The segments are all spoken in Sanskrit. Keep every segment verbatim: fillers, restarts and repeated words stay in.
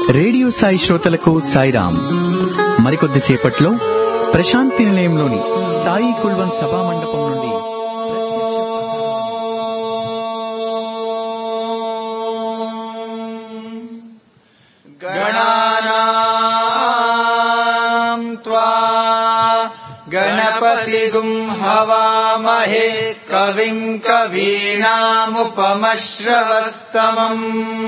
రేడియో సాయి శ్రోతలకు సాయిరాం. మరికొద్దిసేపట్లో ప్రశాంతి నిలయంలోని సాయి కుల్వన్ సభా మండపం నుండి గణానాం త్వా గణపతిగుం హవామహే కవిం కవీనాముపమశ్రవస్తమం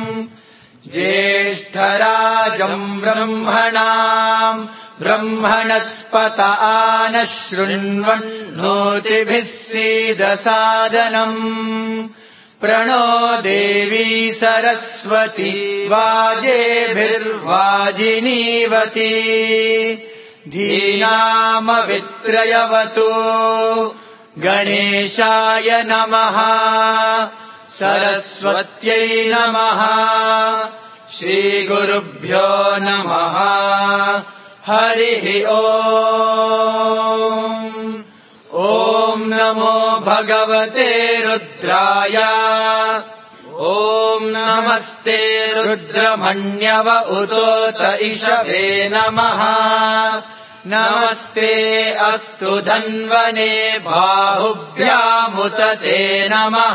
జ్యేష్ఠరాజం బ్రహ్మణాం బ్రహ్మణస్పత ఆనః శృణ్వన్నోతిభిः सीदसादनम् प्रणो देवी सरस्वती वाजेभिर्वाजिनीवती धीनामवित्रयवतु गणेशाय नमः सरस्वत्यै नमः श्रीगुरुभ्यो नमः हरिः ओम् ॐ नमो भगवते रुद्राय ॐ नमस्ते रुद्रमण्यव उतोत इषवे नमः नमस्ते अस्तु धन्वने बाहुभ्यामुत ते नमः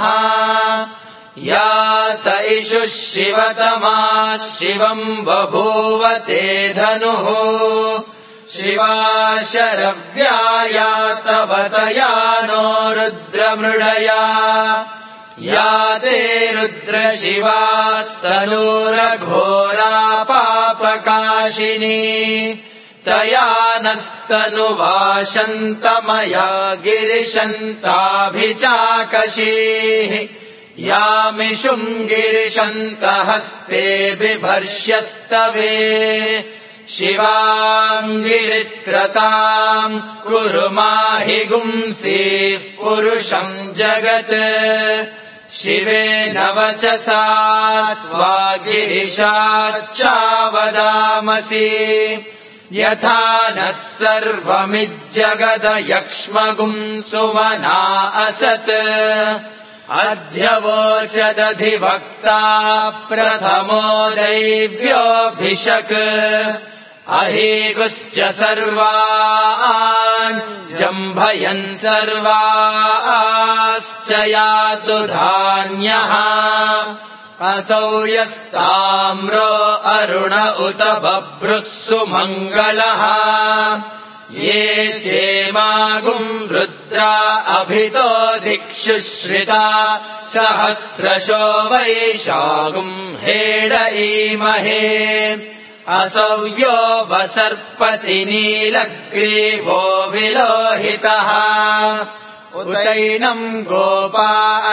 यात इषुः शिवतमा शिवम् बभूव ते धनुः शिवा शरव्यायातवतया नो रुद्रमृडया या ते रुद्रशिवा तनूरघोरा पापकाशिनी तया नस्तनुवाशन्तमया गिरिशन्ताभिचाकशीः यामिषुम् गिरिशन्तहस्ते बिभर्ष्यस्तवे शिवाङ्गिरित्रताम् कुरु माहि गुंसीः पुरुषम् जगत् शिवेन वचसा त्वा गिरिशाच्चावदामसि यथा नः सर्वमिज्जगदयक्ष्मगुम् सुमना असत् अध्यवोचदधिवक्ता प्रथमो दैव्योऽभिषक् अहीगुश्च सर्वान् जम्भयन् सर्वाश्च यातु धान्यः असौ यस्ताम्रो अरुण उत बभ्रुः सुमङ्गलः ये चेमागुम् रुद्रा अभितो दिक्षुश्रिता सहस्रशो वैशागुम् हेडईमहे असौ यो वसर्पति नीलग्रीवो विलोहितः उतैनम् गोपा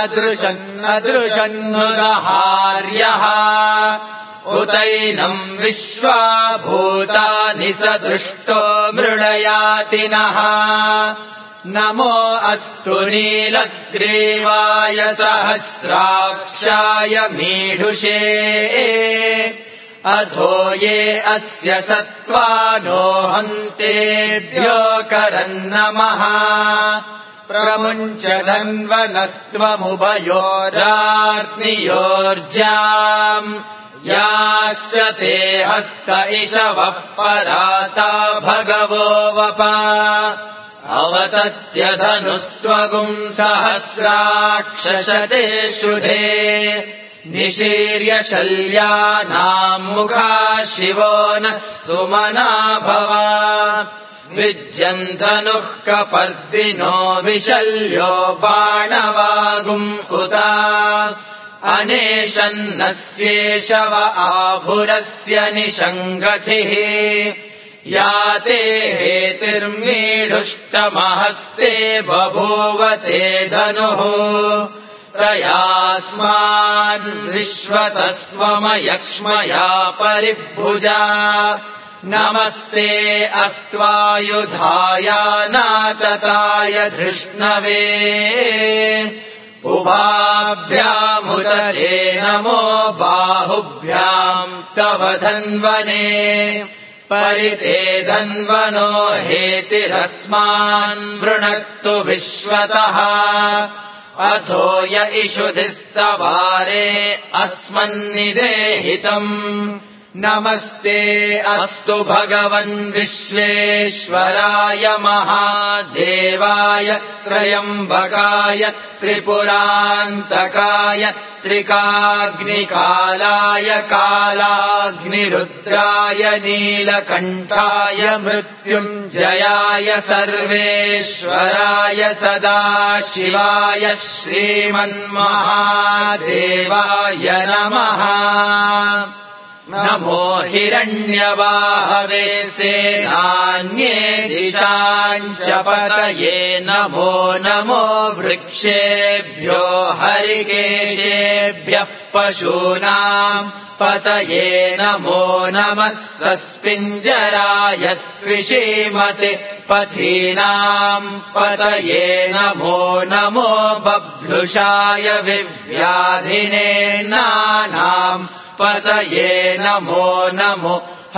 अदृशन्नदृशन्नुदहार्यः उतैनम् विश्वाभूतानि सदृष्टो मृडयातिनः नमो अस्तु नीलग्रीवाय सहस्राक्षाय मीढुषे अधो ये अस्य सत्त्वानो हन्तेभ्यो करन्नमः प्रमुञ्च धन्वनस्त्वमुभयोरार्त्नियोर्जाम् याश्च ते हस्त इषवः पराता भगवो वपा अवतत्यधनुस्वगुम् सहस्राक्षशते शुधे निशीर्य शल्यानाम् मुखा शिवो नः सुमना भवा विज्यन्धनुः कपर्दिनो विशल्यो बाणवागुम् उता अनेशन्नस्येषव आभुरस्य निषङ्गतिः या ते हेतिर्मीढुष्टमहस्ते बभूव ते धनुः तयास्मान् विश्वतस्त्वमयक्ष्मया परिभुजा नमस्ते अस्त्वायुधाय नातताय धृष्णवे उभाभ्यामुदते नमो बाहुभ्याम् तव धन्वने परिते धन्वनो हेतिरस्मान् वृणक्तु विश्वतः अथो य इषुधिस्तवारे अस्मन्निदेहितम् नमस्ते अस्तु भगवन् विश्वेश्वराय महादेवाय त्र्यम्बकाय त्रिपुरान्तकाय त्रिकाग्निकालाय कालाग्निरुद्राय नीलकण्ठाय मृत्युञ्जयाय सर्वेश्वराय सदाशिवाय श्रीमन्महादेवाय नमः। नमो हिरण्यबाहवे सेनान्ये दिशाञ्च पतये नमो नमो वृक्षेभ्यो हरिकेशेभ्यः पशूनाम् पतये नमो नमः सस्पिञ्जराय त्विषीमते पथीनाम् पतये नमो नमो बभ्लुषाय विव्याधिने नानाम् पतये नमो नमो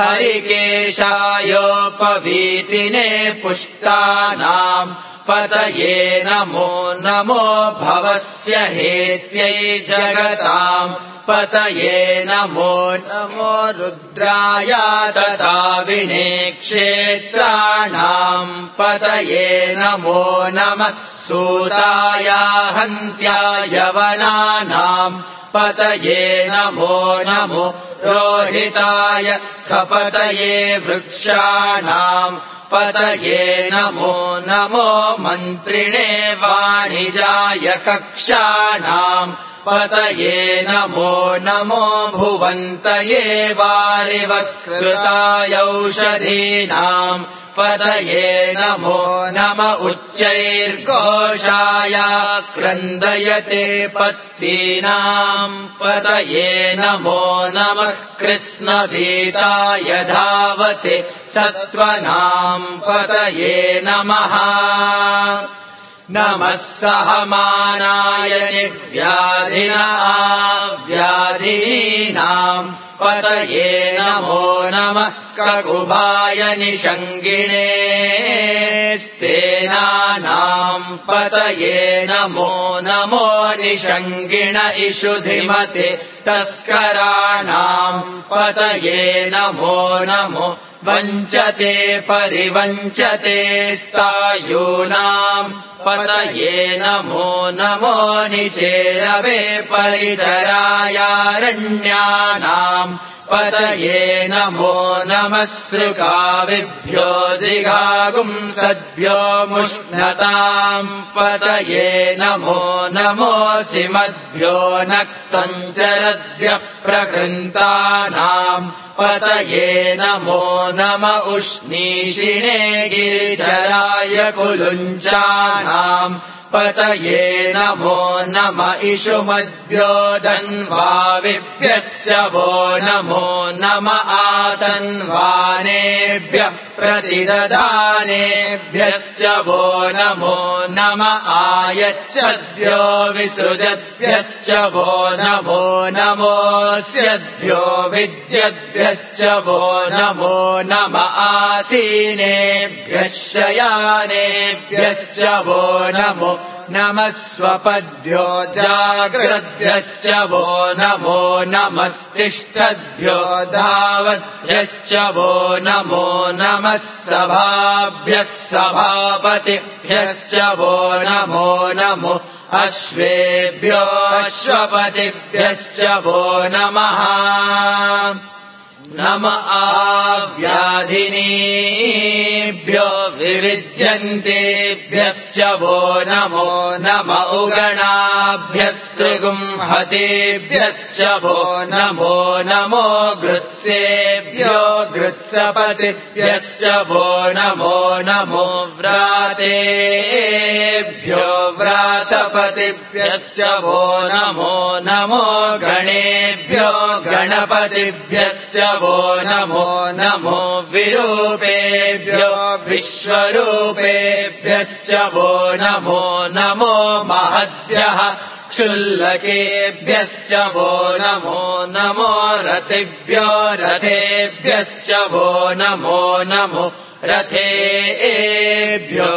हरिकेशायोपवीतिने पुष्टानाम् पतये नमो नमो भवस्य हेत्यै जगताम् पतये नमो नमो रुद्राय तथा विने क्षेत्राणाम् पतये नमो नमः सूताय हन्त्याय वनानाम् पतये नमो नमो रोहिताय स्थपतये वृक्षाणाम् पतये नमो नमो मन्त्रिणे वाणिजाय कक्षाणाम् पतये नमो नमो भुवन्तये वारिवस्कृताय औषधीनाम् पतये नमो नम उच्चैर्घोषाय क्रन्दयते पत्तीनाम् पतये नमो नमः कृष्णभीताय धावते सत्त्वनाम् पतये नमः। नमः सहमानाय निव्याधिना व्याधीनाम् पतये नमो नमः ककुभाय निषङ्गिणे स्तेनानाम् पतये नमो नमो निषङ्गिण इषुधिमते तस्कराणाम् पतये नमो नमो वञ्चते परिवञ्चते स्तायूनाम् पतये नमो नमो निचेरवे परिचरायारण्यानाम् पतये नमो नमः सृगाविभ्यो जिघागुंसद्भ्यो मुष्णताम् पतये नमो नमोऽसिमद्भ्यो नक्तञ्चरद्भ्यः प्रकृन्तानाम् पतये नमो नम उष्णीषिणे गिरिचराय कुलुञ्चानाम् पतये नमो नम इषुमद्भ्यो धन्वाविभ्यश्च वो नमो नम आतन्वानेभ्यः प्रतिददानेभ्यश्च वो नमो नम आयच्छद्भ्यो विसृजद्भ्यश्च वो नमो नमोऽस्यद्भ्यो विद्यद्भ्यश्च वो नमो नम आसीनेभ्यः शयानेभ्यश्च वो नमो नमः स्वपद्भ्यो जाग्रद्भ्यश्च वो नमो नमस्तिष्ठद्भ्यो धावद्भ्यश्च वो नमो नमः सभाभ्यः सभापतिभ्यश्च वो नमो नमो अश्वेभ्यो अश्वपतिभ्यश्च वो नमः। नम आव्याधिनीभ्यो विविध्यन्तेभ्यश्च वो नमो नम उगणाभ्यस्त्रिगुंहतेभ्यश्च वो नमो नमो गृत्सेभ्यो गृत्सपतिभ्यश्च वो नमो नमो व्रातेभ्यो व्रातपतिभ्यश्च वो नमो नमो गणेभ्यो गणपतिभ्यश्च वो नमो नमो विरूपेभ्यो विश्वरूपेभ्यश्च वो नमो नमो महद्भ्यः क्षुल्लकेभ्यश्च वो नमो नमो रथिभ्यो रथेभ्यश्च वो नमो नमो रथेभ्यो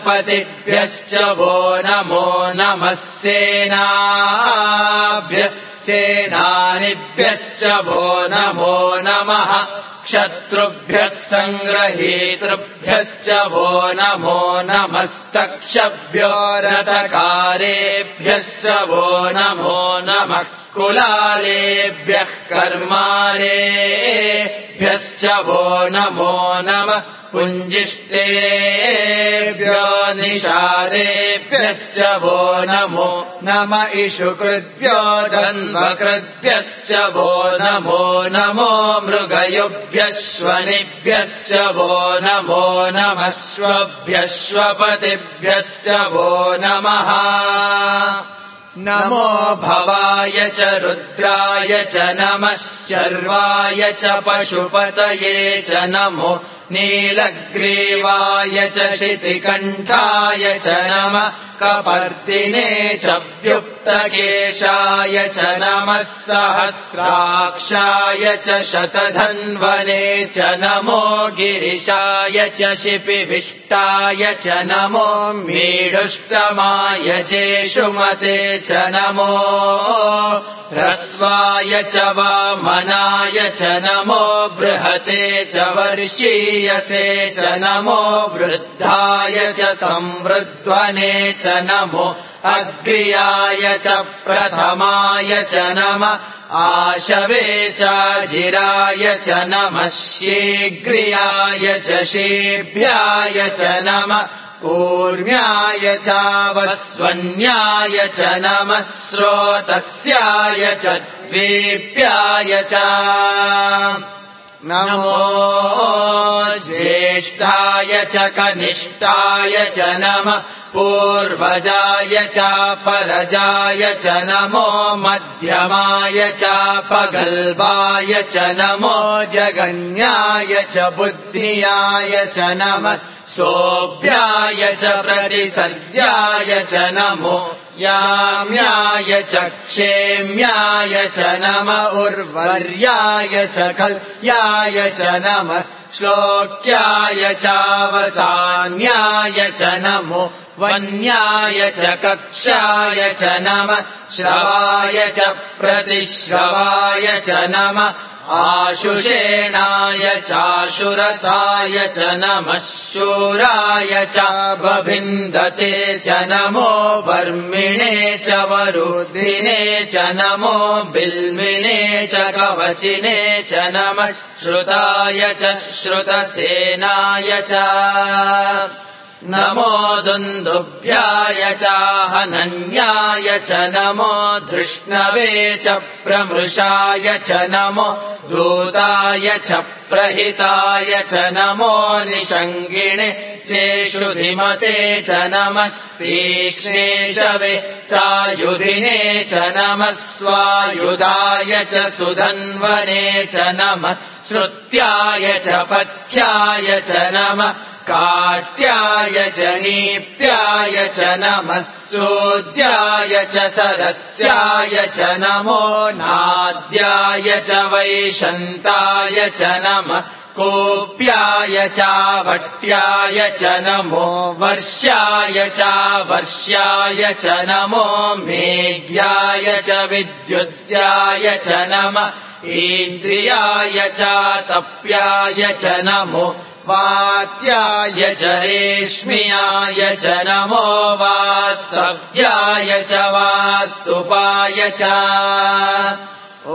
रथपतिभ्यश्च वो नमो नमः सेनाभ्यः सेनानिभ्यश्च वो नमो नमः क्षत्रुभ्यः सङ्ग्रहीतृभ्यश्च वो नमो नमस्तक्षभ्यो रथकारेभ्यश्च वो नमो नमः कुलालेभ्यः कर्मालेभ्यश्च वो नमो नमः पुञ्जिष्टेभ्यो निषादेभ्यश्च वो नमो नम इषुकृद्भ्यो दन्वकृद्भ्यश्च वो नमो नमो मृगयुभ्यश्वनिभ्यश्च वो नमो नमः श्वभ्यश्वपतिभ्यश्च वो नमः नमो भवाय च रुद्राय च नमः शर्वाय च पशुपतये च नमो नीलग्रीवाय च शितिकण्ठाय च नमः कपर्दिने च व्युक्तकेशाय च नमः सहस्राक्षाय च शतधन्वने च नमो गिरिशाय च शिपिविष्टाय च नमो मीडुष्टमाय चेषुमते च नमो ह्रस्वाय च वामनाय च नमो बृहते च वर्षीयसे च नमो वृद्धाय च संवृध्वने च नमो अग्र्याय च प्रथमाय च नमः आशवे च जिराय च नमः शीघ्रियाय च शीभ्याय च नमः ऊर्म्याय च वस्वन्याय च नमः स्रोतस्याय च द्वीप्याय च नमो ज्येष्ठाय च कनिष्ठाय च नमः पूर्वजाय च परजाय च नमो मध्यमाय च पगल्बाय च नमो जगन्याय च बुद्धियाय च नमः सोऽभ्याय च प्रतिसद्याय च नमो याम्याय च क्षेम्याय च नमः उर्वर्याय च कल्याय च नमः श्लोक्याय चावसान्याय च नमो वन्याय च कक्षाय च नमः श्रवाय च प्रतिश्रवाय च नमः आशुषेणाय चाशुरताय च नमः शूराय च बभिन्दते च नमो वर्मिणे च वरुधिने च नमो बिल्मिने च कवचिने च नमः श्रुताय च श्रुतसेनाय च नमो दुन्दुभ्याय च हनन्याय च नमो धृष्णवे च प्रमृषाय च नमो दूताय च प्रहिताय च नमो निषङ्गिणे चेषुधिमते च नमस्तीक्ष्णेशवे चायुधिने च नमः स्वायुधाय च सुधन्वने च नमः श्रुत्याय च पथ्याय च नमः काट्याय च नीप्याय च नमः सूद्याय च सरस्याय च नमो नाद्याय च वैशन्ताय च नमः कोप्याय च वट्याय च नमो वर्ष्याय च वर्ष्याय च नमो मेघ्याय च विद्युत्याय च नमः इन्द्रियाय च तप्याय च नमो वात्याय च रेश्म्याय च नमो वास्तव्याय च वास्तुपाय च ॐ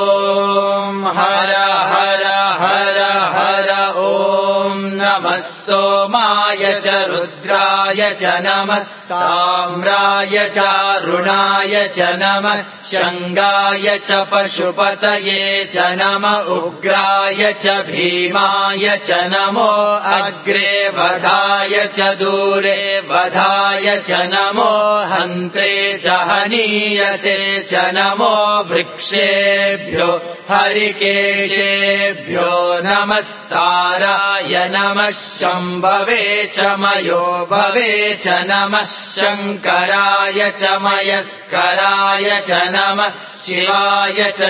हर हर हर हर ॐ नमः सोमाय च रुद्राय च नमः ताम्राय च रुणाय च नमः शङ्गाय च पशुपतये च नमः उग्राय च भीमाय च नमो अग्रे वधाय च दूरे वधाय च नमो हन्त्रे च हनीयसे च नमो वृक्षेभ्यो हरिकेशेभ्यो नमस्ताराय नमः शम्भवे च मयो भवे च नमः शङ्कराय च मयस्कराय च नमः शिवाय च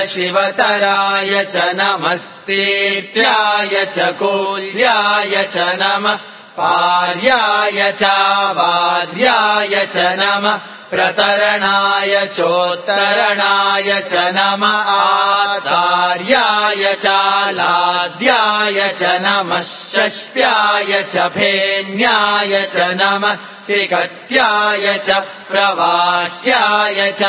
शिवतराय च नमस्तीर्थ्याय च कूल्याय च नमः पार्याय चावार्याय च नमः प्रतरणाय चोत्तरणाय च नमः आतार्याय चालाद्याय च नमः षष्ट्याय च फेन्याय च नमः सिकत्याय च प्रवाह्याय च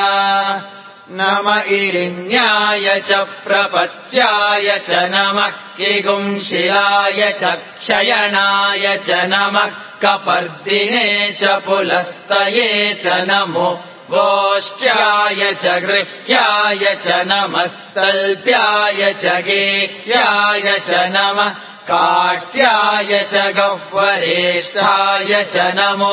नम इरिण्याय च प्रपत्याय च नमः किगुंशिलाय च क्षयणाय च नमः कपर्दिने च पुलस्तये च नमो गोष्ट्याय च गृह्याय च नमस्तल्प्याय च गेह्याय च नमः काट्याय च गह्वरेष्ठाय च नमो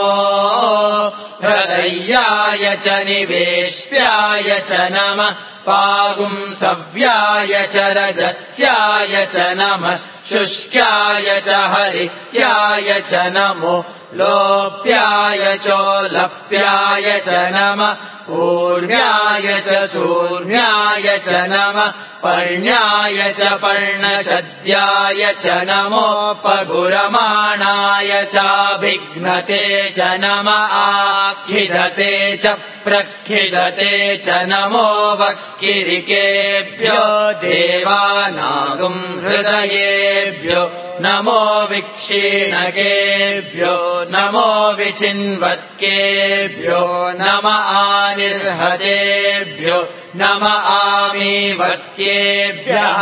हृदयाय च निवेश्याय च नमः पागुंसव्याय च रजस्याय च नमः शुष्क्याय च हरित्याय च नमो लोप्याय चोलप्याय च नमः ऊर्व्याय च सूर्व्याय च नमः पर्ण्याय च पर्णशद्याय च नमोपगुरमाणाय चाभिघ्नते च नमः आखिदते च प्रखिदते च नमो वक्किरिकेभ्यो देवानागुं हृदयेभ्यो नमो विक्षीणकेभ्यो नमो विचिन्वत्केभ्यो नम आनिर्हतेभ्यो नम आमीवत्केभ्यः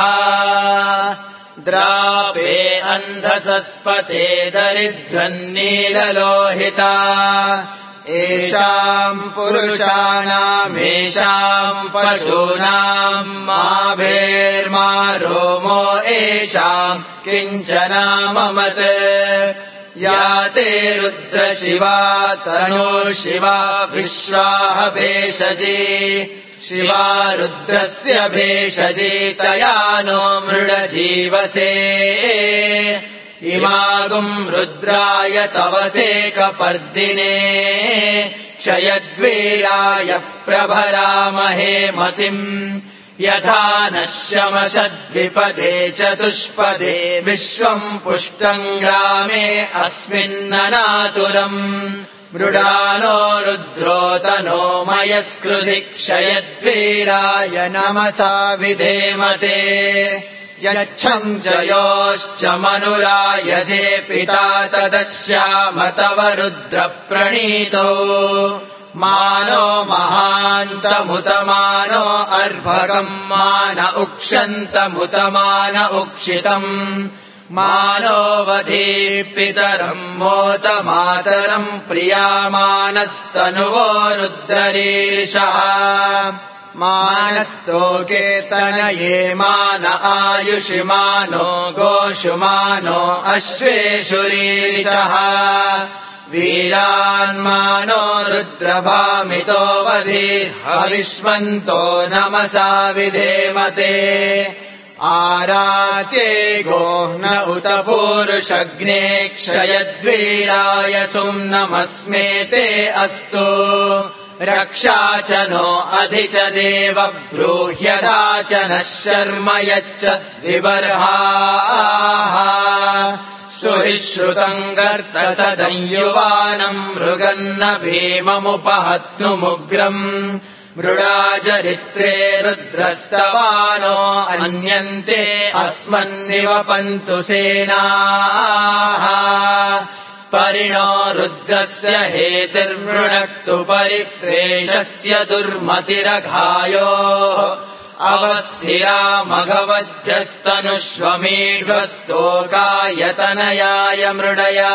द्रापे अन्धसस्पते दरिद्रन्नीललोहिता एषाम् पुरुषाणामेषाम् पशूनाम् माभेर्मा रोमो एषाम् किञ्चनाममत् या ते रुद्रशिवा तनो शिवा विश्वाह भेषजी शिवा रुद्रस्य भेषजी तया नो मृडजीवसे इमागुम् रुद्राय तवसे कपर्दिने क्षयद्वीराय प्रभरामहे मतिम् यथा नः शमशद्विपदे चतुष्पदे विश्वम् पुष्टम् ग्रामे अस्मिन्ननातुरम् मृडानो रुद्रोतनो मयस्कृधि क्षयद्वीराय नमसा विधेमते यच्छम् च योश्च मनुरायजे पिता तदस्याम तव रुद्रप्रणीतो मानो महान्तमुतमानो अर्भकम् मान उक्षन्तमुतमान उक्षितम् मानो वधीपितरम् मोत मातरम् प्रियामानस्तनुवो रुद्ररीरिषः मानस्तोके तनये मान आयुषि मानो गोषु मानो अश्वेषुरीरिषः वीरान्मानो रुद्रभामितो वधीर्हविष्मन्तो नमसा विधेमते आरात्ये गोह्न उत पूरुषग्ने क्षयद्वीराय सुम्नमस्मेते अस्तु रक्षा च नो अधि च देव ब्रूह्यदा च नः शर्म यच्च विबर्हाः हि श्रुतम् गर्तसदंयुवानम् मृगन्न भीममुपहत्नुमुग्रम् मृडाचरित्रे रुद्रस्तवानो अन्यन्ते अस्मन्निवपन्तु सेनाः परिणो रुद्रस्य हेतिर्मृणक्तु परिप्रेषस्य दुर्मतिरघायोः अवस्थिरा मघवद्भ्यस्तनुष्वमीढ्वस्तोकायतनयाय मृडया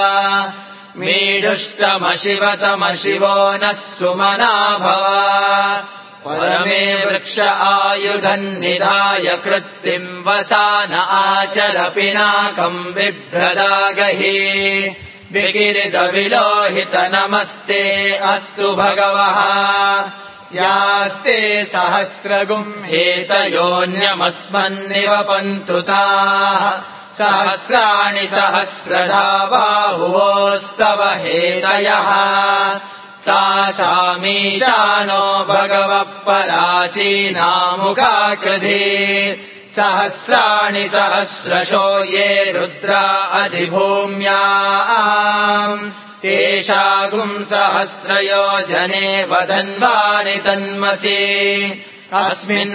मीढुष्टमशिवतमशिवो नः सुमना भव परमे वृक्ष आयुधन्निधाय कृत्तिम् वसान आचर पिनाकम् बिभ्रदागहि विकिरितविलोहित नमस्ते अस्तु भगवः यास्ते सहस्रगुम् हेतयोऽन्यमस्मन्निवपन्तु ताः सहस्राणि सहस्रधा बाहुवोस्तव हेतयः तासामीशानो भगवः पराचीनामुखाकृधि सहस्राणि सहस्रशो ये रुद्रा अधिभूम्याम् तेषागुम् सहस्रयोजने वधन्वानि तन्मसि अस्मिन्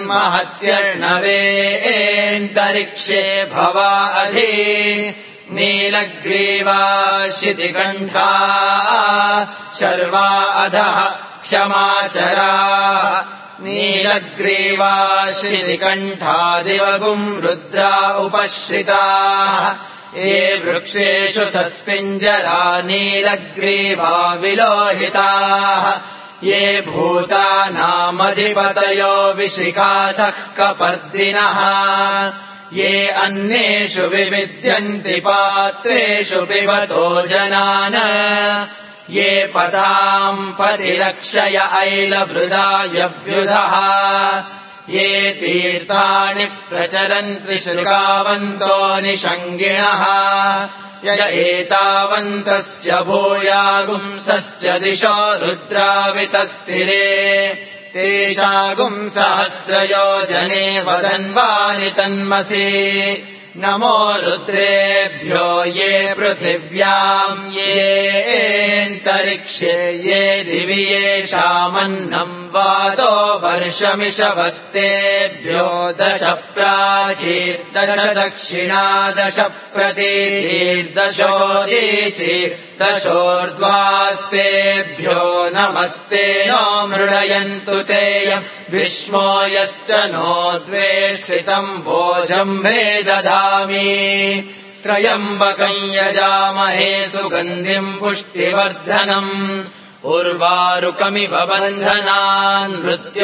महत्यर्णवेऽन्तरिक्षे भवा अधि नीलग्रीवा शितिकण्ठा शर्वा अधः क्षमाचरा नीलग्रीवा शितिकण्ठा दिवगुम् रुद्रा उपश्रिताः ये वृक्षेषु सस्पिञ्जरा नीलग्रीवा विलोहिताः ये भूतानामधिपतयो विशिखासः कपर्दिनः ये अन्येषु विविद्यन्ति पात्रेषु पिबतो जनान् ये पदाम् पतिरक्षय ऐलभृदायव्युधः ये तीर्थानि प्रचरन्ति शृगावन्तो निषङ्गिणः य एतावन्तस्य भूयागुंसश्च दिशो रुद्रावितस्थिरे तेषागुम् सहस्रयोजने वदन्वानि तन्मसि नमो रुद्रेभ्यो ये पृथिव्याम् येऽन्तरिक्षे ये दिवि येषामन्नम् वातो वर्षमिषवस्तेभ्यो दश प्राचीर्दश दक्षिणा दश प्रतीचीर्दशोदीचीर्दशोर्ध्वास्तेभ्यो नमस्ते नो मृडयन्तु तेयम् विष्मो यश्च नो द्वेष्टितम् भोजम्भे दधामि त्रयम्बकम् यजामहे सुगन्धिम् पुष्टिवर्धनम् उर्वारुकमिव बन्धनान्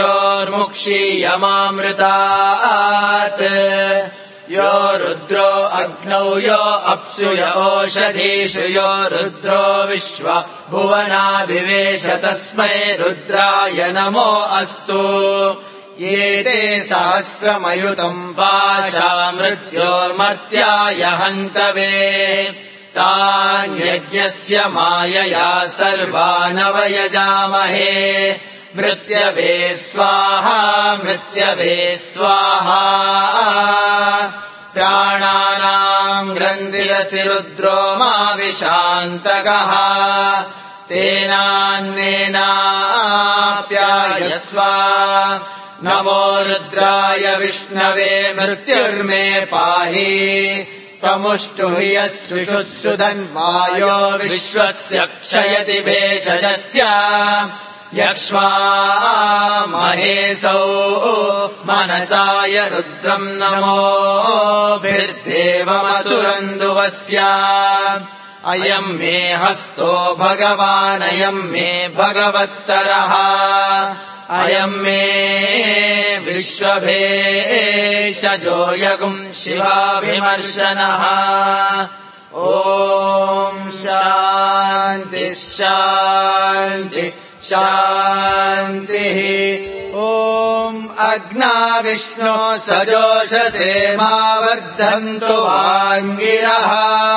मृत्योर्मुक्षीयमामृतात् यो रुद्रो अग्नौ यो अप्सु य ओषधीषु यो रुद्रो विश्व भुवनादिवेश तस्मै रुद्राय नमो अस्तु ये ते सहस्रमयुतम् पाशा मृत्योर्मर्त्याय हन्तवे तान्यज्ञस्य मायया सर्वानवयजामहे मृत्यवे स्वाहा मृत्यवे स्वाहा प्राणानाम् ग्रन्थिरसि रुद्रो मा विशान्तकः तेनान्नेनाप्यायस्व नमो रुद्राय विष्णवे मृत्युर्मे पाहि तमुष्टुह्यश्रुषुधन्वायो विश्वस्य क्षयति भेषजस्य यक्ष्मा महेशौ मनसाय रुद्रम् नमोभिर्देवमसुरन्दुवस्य अयम् मे हस्तो भगवानयम् मे भगवत्तरः अयम् मे विश्वभेषजो यगुम् शिवाभिमर्शनः ॐ शान्ति शान्ति शान्तिः ॐ अग्ना विष्णो सजोषसे मा वर्धन्तु वाङ्गिरः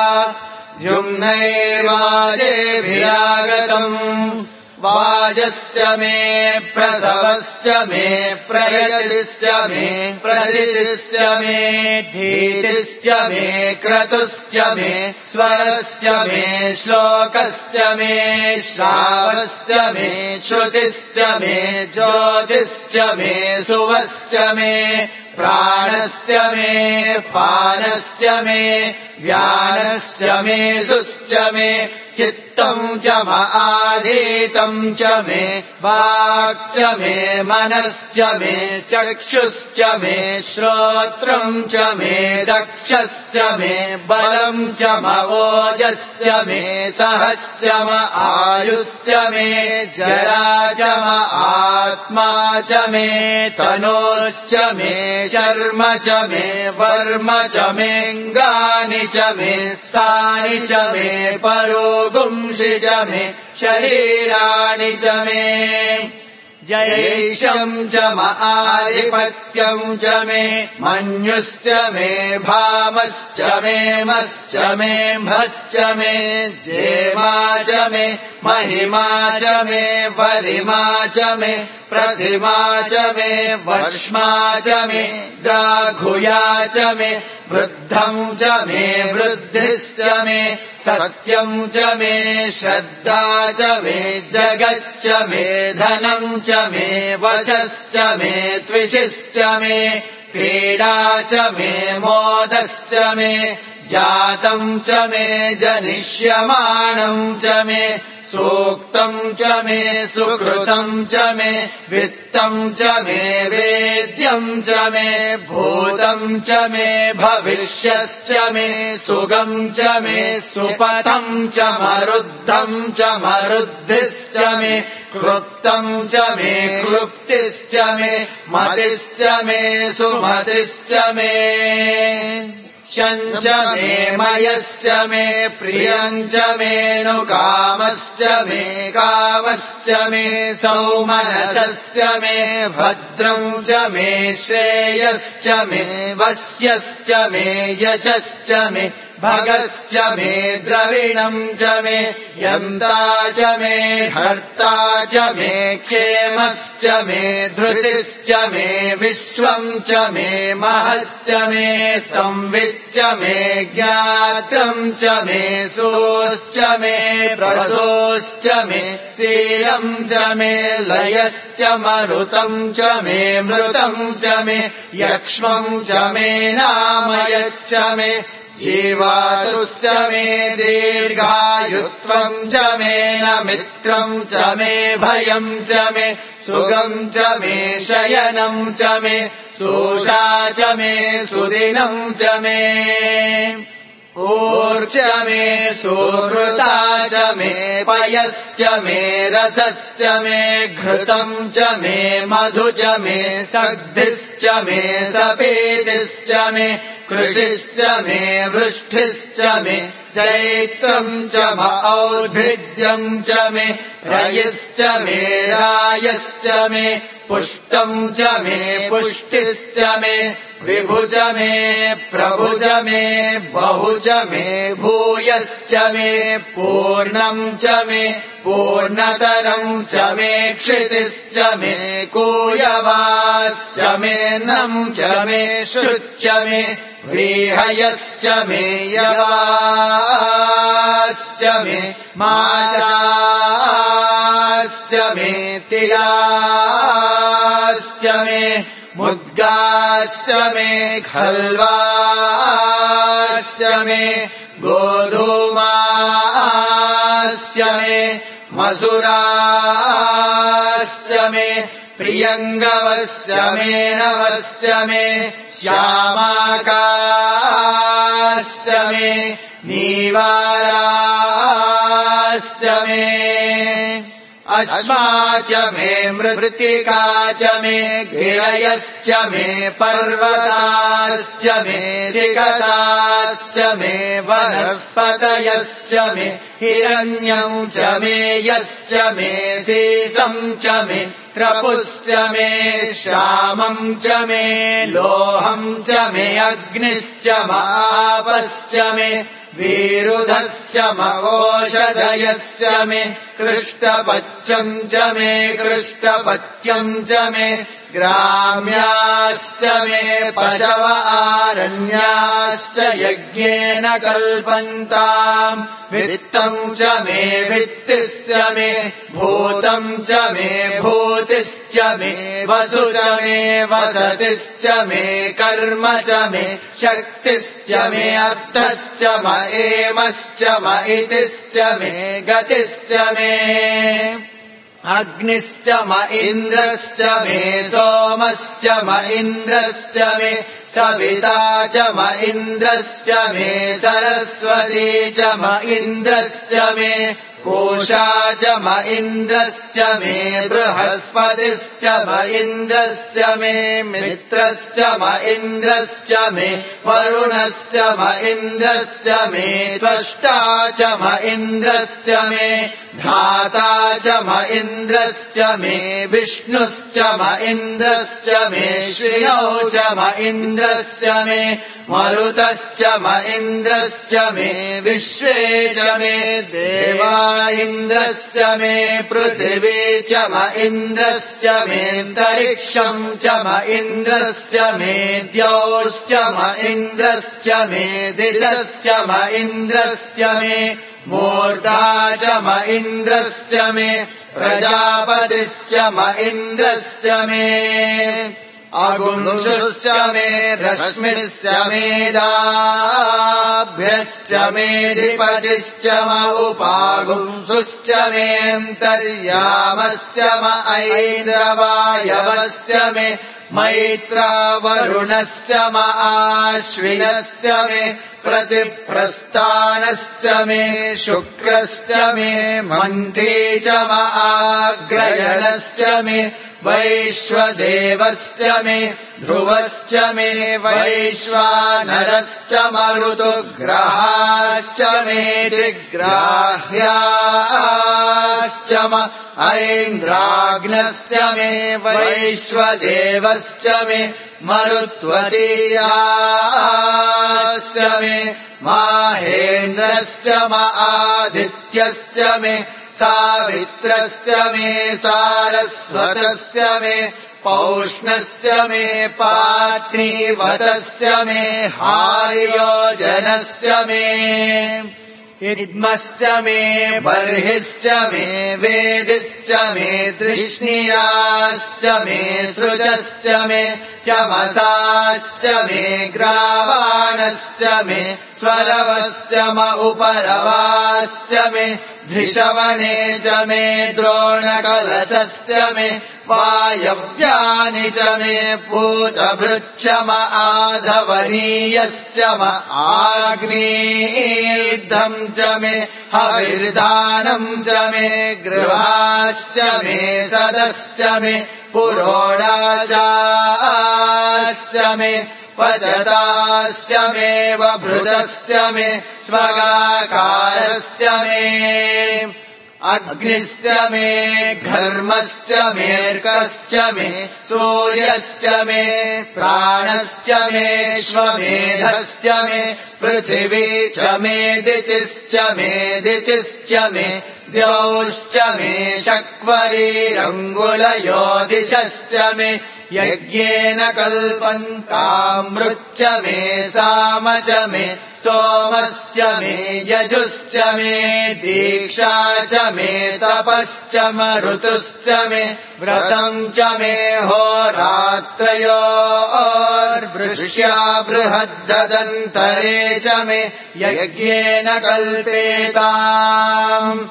जुम्नैर्वाजेभिरागतम् वाजश्च मे प्रसवश्च मे प्रयतिश्च मे प्रदितिश्च मे धीतिश्च मे क्रतुश्च मे स्वरश्च मे श्लोकश्च मे श्रावश्च मे श्रुतिश्च मे ज्योतिश्च मे सुवश्च मे प्राणश्च मे पानश्च मे व्यानश्च मे सुश्च मे चित्तम् च आधीतम् च मे वाक् च मे मनश्च मे चक्षुश्च मे श्रोत्रम् च मे दक्षश्च मे बलम् च मवोजश्च मे सहश्च म आयुश्च मे जरा च म आत्मा च मे तनोश्च मे शर्म च मे वर्म च मेऽङ्गानि च मे स्थानि च मे परो गुंसि च मे शरीराणि च मे जयैशम् च म आधिपत्यम् च मे मन्युश्च मे भामश्च मे मश्च मे भश्च मे जेमा च मे महिमा च मे वरिमा च मे प्रतिमा च मे वर्ष्मा च मे द्राघुया च मे वृद्धम् च मे वृद्धिश्च मे सत्यम् च मे श्रद्धा च मे जगच्च मे धनम् च मे वशश्च मे त्विषिश्च मे क्रीडा च मे मोदश्च मे जातम् च मे जनिष्यमाणम् च मे सूक्तम् च मे सुकृतम् च मे वित्तम् च मे वेद्यम् च मे भूतम् च मे भविष्यश्च मे सुगम् च मे सुपथम् च मरुद्धम् च मरुद्धिश्च मे क्लुप्तम् च मे क्लुप्तिश्च मे मतिश्च मे सुमतिश्च मे शञ्च मे मयश्च मे प्रियम् च मे नुकामश्च मे कामश्च मे सौमनसश्च मे भद्रम् च मे श्रेयश्च मे वश्यश्च मे यशश्च मे भगश्च मे द्रविणम् च मे यन्ता च मे हर्ता च मे क्षेमश्च मे धृतिश्च मे विश्वम् च मे महश्च मे संविच्च मे ज्ञात्रम् च मे सोश्च मे प्रसोश्च मे शीलम् च मे लयश्च मरुतम् च मे मृतम् च मे यक्ष्मम् च मे नामयच्च मे जीवातुश्च मे दीर्घायुत्वम् च मे न मित्रम् च मे भयम् च मे सुगम् च मे शयनम् च मे सोषा च मे सुदिनम् च मे ऊर्च मे सुहृता च मे पयश्च मे रसश्च मे घृतम् च मे मधु च मे सग्धिश्च मे सपेदिश्च मे कृषिश्च मे वृष्टिश्च मे चैत्रम् च म और्भिद्यम् च मे रयिश्च मे रायश्च मे पुष्टम् च मे पुष्टिश्च मे विभु च मे प्रभु च मे बहु च मे भूयश्च मे पूर्णम् च मे पूर्णतरम् च मे क्षितिश्च मे कूयवाश्च मे नम् च मे श्रुच्च मे व्रीहयश्च मे यवाश्च मे माशाश्च मे तिलाश्च मे मुद्गाश्च मे खल्वाश्च मे गोधूमाश्च मे मसुराश्च मे प्रियङ्गवश्च मे नवश्च मे श्यामाकाश्च मे नीवाराश्च मे अश्मा च मे मृत्तिका च मे गिरयश्च मे पर्वताश्च मे सिकताश्च मे वनस्पतयश्च मे हिरण्यम् च मे यश्च मे शेषम् च मे त्रपुश्च मे श्यामम् च मे लोहम् च मे अग्निश्च मापश्च मे वीरुधश्च मवोषधयश्च मे कृष्टपत्यम् च मे कृष्टपत्यम् च मे ग्राम्याश्च मे पशव आरण्याश्च यज्ञेन कल्पन्ताम् वित्तम् च मे वित्तिश्च मे भूतम् च मे भूतिश्च मे वसु च मे वसतिश्च मे कर्म च मे शक्तिश्च मे अर्थश्च म एमश्च म इतिश्च मे गतिश्च मे अग्निश्च म इन्द्रश्च मे सोमश्च म इन्द्रश्च मे सविता च म इन्द्रश्च मे सरस्वती च म इन्द्रश्च मे कोशा च म इन्द्रश्च मे बृहस्पतिश्च म इन्द्रश्च मे मित्रश्च म इन्द्रश्च मे वरुणश्च म इन्द्रश्च मे त्वष्टा च म इन्द्रश्च मे धाता च म इन्द्रश्च मे विष्णुश्च म इन्द्रश्च मे श्रियौ च म इन्द्रश्च मे मरुतश्च म इन्द्रश्च मे विश्वे च मे देवा इन्द्रश्च मे पृथिवी च म इन्द्रश्च मेऽन्तरिक्षम् च म इन्द्रश्च मे द्यौश्च म इन्द्रश्च मे दिशश्च म इन्द्रश्च मे मूर्धा च म इन्द्रश्च मे प्रजापतिश्च म इन्द्रश्च मे अगुंशुश्च मे रश्मिश्च मेधाभ्यश्च मेधिपतिश्च म उपागुंशुश्च मेऽन्तर्यामश्च म ऐन्द्रवायवश्च मे मैत्रावरुणश्च म आश्विनश्च मे प्रतिप्रस्थानश्च मे शुक्रश्च मे मन्त्री च म आग्रयणश्च मे वैश्वदेवश्च मे ध्रुवश्च मे वैश्वानरश्च मरुतुग्रहाश्च मे दिग्राह्याश्च म ऐन्द्राग्नश्च मे वैश्वदेवश्च मे मरुत्वतीयाश्च मे माहेन्द्रश्च म आदित्यश्च मे सावित्रश्च मे सारस्वतश्च मे पौष्णश्च मे पाट्नीवतश्च मे हार्योजनश्च मे इद्मश्च मे बर्हिश्च मे वेदिश्च मे तृष्णियाश्च मे सृजश्च मे चमसाश्च मे ग्रावाणश्च मे स्वरवश्च म उपरवाश्च मे धृषवणे च मे द्रोणकलशश्च मे वायव्यानि च मे पूतभृच्च म आधवनीयश्च म आग्नेयीर्धम् च मे हविर्दानम् च मे गृहाश्च मे सदश्च मे पुरोडाचाश्च मे पचताश्च मे वभृतश्च मे स्वगाकारश्च मे अग्निश्च मे घर्मश्च मेऽर्कश्च मे सूर्यश्च मे प्राणश्च मे श्वमेधश्च मे पृथिवी च मे दितिश्च मे दितिश्च मे द्यौश्च मे शक्वरीरङ्गुलयोदिशश्च मे यज्ञेन कल्पन्तामृच्च मे साम च मे स्तोमश्च मे यजुश्च मे दीक्षा च मे तपश्च म ऋतुश्च मे व्रतम् च मे होरात्रयोर्वृष्या बृहद्ददन्तरे च मे यज्ञेन कल्पेताम्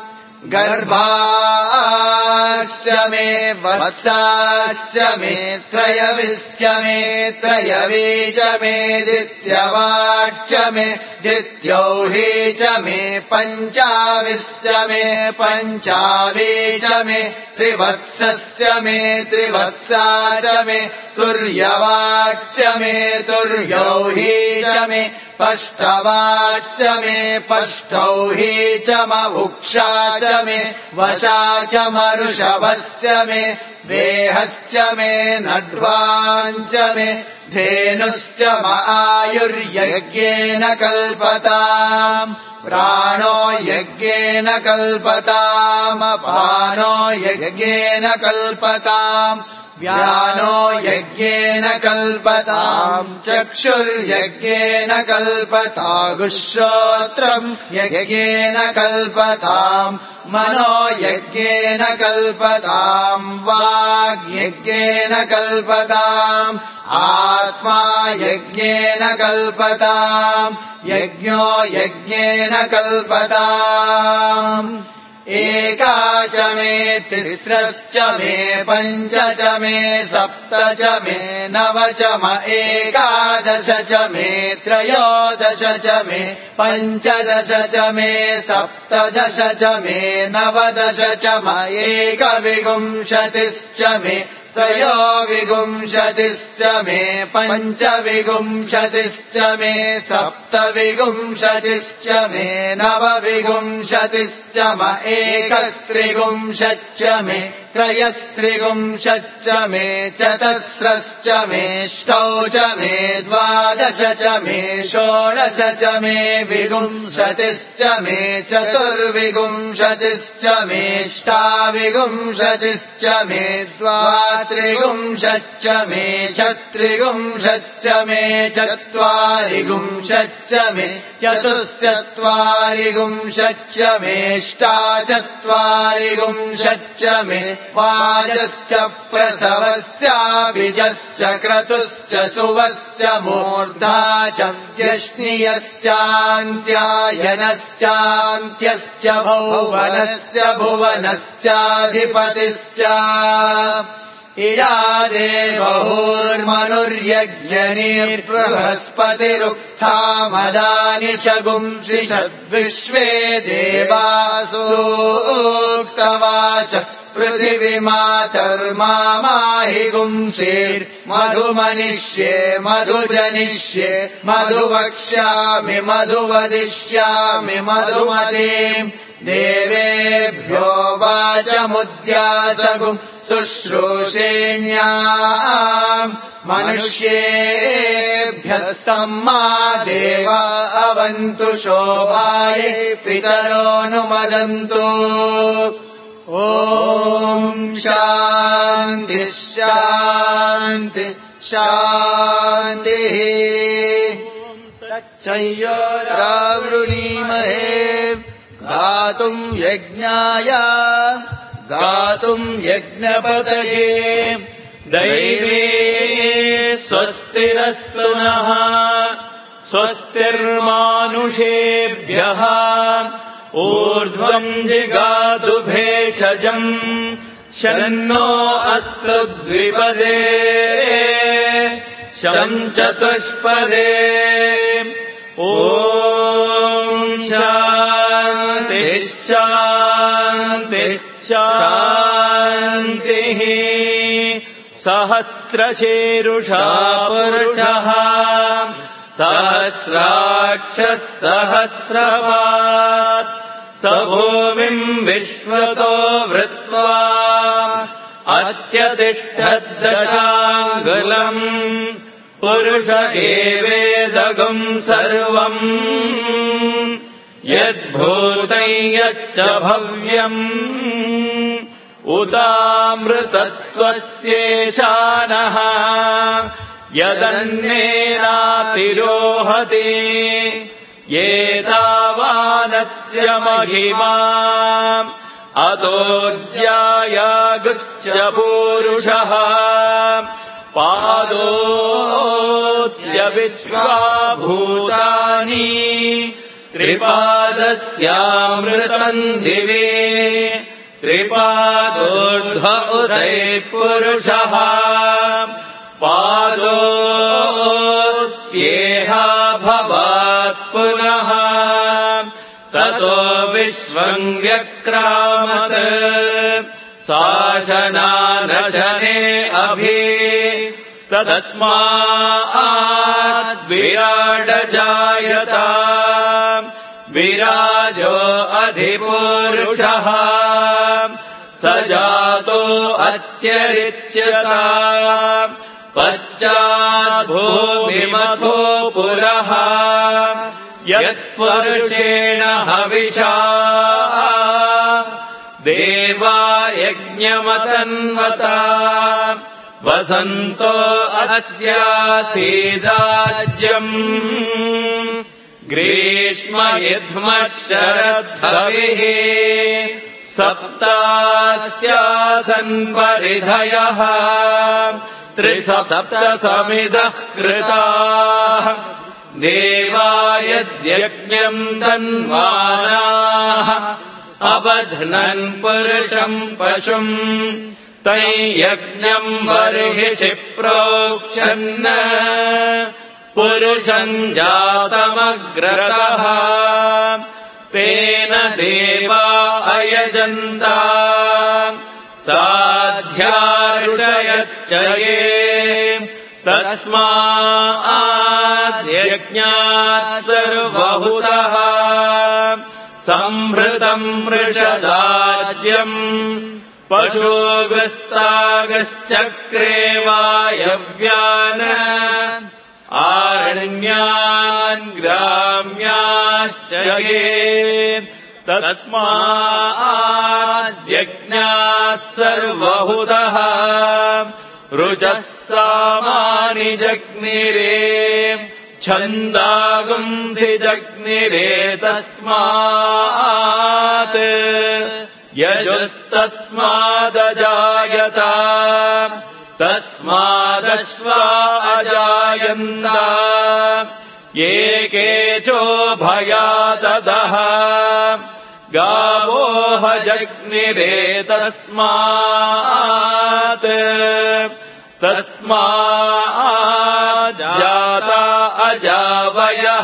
गर्भाश्च मे वत्साश्च मे त्रयविश्च मे त्रयवी च मे दित्यवाच्च मे दित्यौही च मे पञ्चाविश्च मे पञ्चावी च मे त्रिवत्सश्च मे त्रिवत्सा च मे तुर्यवाच्च मे तुर्यौही च मे पष्टवाच्च मे पष्टौही च म उक्षा च मे वशा च मरुषभश्च मे वेहश्च मे नड्वाञ्च मे धेनुश्च म आयुर्यज्ञेन कल्पताम् प्राणो यज्ञेन कल्पताम् अपानो यज्ञेन कल्पताम् व्यानो यज्ञेन कल्पताम् चक्षुर्यज्ञेन कल्पतागुश्रोत्रम् यज्ञेन कल्पताम् मनो यज्ञेन कल्पताम् वाग्यज्ञेन कल्पताम् आत्मा यज्ञेन कल्पताम् यज्ञो यज्ञेन कल्पताम् एका च मे तिस्रश्च मे पञ्च च मे सप्त च मे नव च म एकादश च मे त्रयोदश च मे पञ्चदश च मे सप्तदश च मे नवदश च म एकविंशतिश्च मे त्रयोविंशतिश्च मे पञ्चविंशतिश्च मे सप्तविंशतिश्च मे नवविंशतिश्च म एकत्रिंशच्च मे त्रयस्त्रिंशच्च मे चतस्रश्च मे ष्टौ च मे द्वादश च मे षोडश च मे विंशतिश्च मे चतुर्विंशतिश्च मे ष्टाविंशतिश्च मे द्वात्रिंशच्च मे चत्रिंशच्च मे चत्वारिंशच्च मे चतुश्चत्वारिंशच्च मे ष्टाचत्वारिंशच्च मे वाजश्च प्रसवश्चाभिजश्च क्रतुश्च सुवश्च मूर्धा च व्यश्नियश्चान्त्यायनश्चान्त्यश्च भुवनश्च भुवनश्चाधिपतिश्च इडा देवहुर्मनुर्यज्ञनिर्बृहस्पतिरुक्था मदानि च गुंसि षद्विश्वे देवासूक्तवाच पृथिवीमातर्मामाहि गुंसेर्मधुमनिष्ये मधुजनिष्ये मधुवक्ष्यामि मधुवदिष्यामि मधुमते देवेभ्यो वाचमुद्यासगुं शुश्रूषेण्याम् मनुष्येभ्यस्तम्मा देवा अवन्तु शोभाय पितरोऽनुमदन्तु ॐ शान्ति शान्ति शान्तिः तच्छयोरावृणीमहे गातुम् यज्ञाय गातुम् यज्ञपतये दैवे स्वस्तिरस्तु नः स्वस्तिर्मानुषेभ्यः ऊर्ध्वम् जिगातु भेषजम् शन्नो अस्तु द्विपदे शं चतुष्पदे ॐ शान्तिः शान्तिः शान्तिः सहस्रशीरुषा पुरुषः सहस्राक्षः सहस्रपात् स भूमिम् विश्वतो वृत्वा अत्यतिष्ठद्दशाङ्गुलम् पुरुष एवेदगम् सर्वम् यद्भूतम् यच्च भव्यम् उतामृतत्वस्येशानः यदन्नेनातिरोहति एतावानस्य महिमा अतोऽध्यायागुश्च पूरुषः पादोऽस्य विश्वाभूतानि त्रिपादस्यामृतम् दिवे त्रिपादोर्ध्व उदयपुरुषः पादोऽस्येहा भवात् पुनः ततो विश्वम् व्यक्रामत् शासनानशने अभि तस्मात् विराडजायत विराजो अधिपुरुषः स जातो अत्यरिच्यत पश्चाद्भूमिमथो पुरः यत्पुरुषेण हविषा देवा यज्ञमतन्वता वसन्तो अस्यासीदाज्यम् ग्रीष्म युध्मः शरद्धविः सप्तास्यासन् परिधयः त्रिसप्त समिदः कृताः देवा यद्यज्ञम् तन्वानाः अबध्नन् पुरुषम् पशुम् तैयज्ञम् बर्हिषि प्रोक्षन् पुरुषम् जातमग्रतः तेन देवा अयजन्ता साध्या ऋषयश्च ये तस्माद्यज्ञात् सर्वहुतः संहृतम् मृषदाज्यम् पशोगस्तागश्चक्रे वायव्यान् आरण्यान् ग्राम्याश्च ये तस्माद्यज्ञात् सर्वहुतः रुजः सामानि जग्निरे छन्दागुंसि जग्निरे तस्मात् यजुस्तस्मादजायत तस्मादश्वा अजायन्त ये केचोभयातदः गावोह जग्निरे तस्मात् तस्माज्जाता अजावयः